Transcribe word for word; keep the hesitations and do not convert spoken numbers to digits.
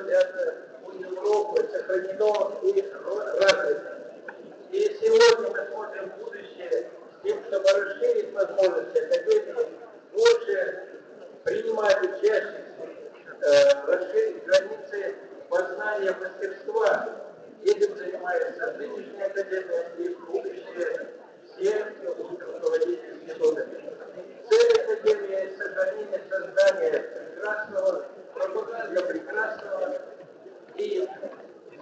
это у Европы сохранено и развито. И сегодня мы смотрим в будущее с тем, чтобы расширить возможности академии, больше принимать учащихся, э, расширить границы познания мастерства. Этим занимается нынешняя академия и в будущее все, кто будет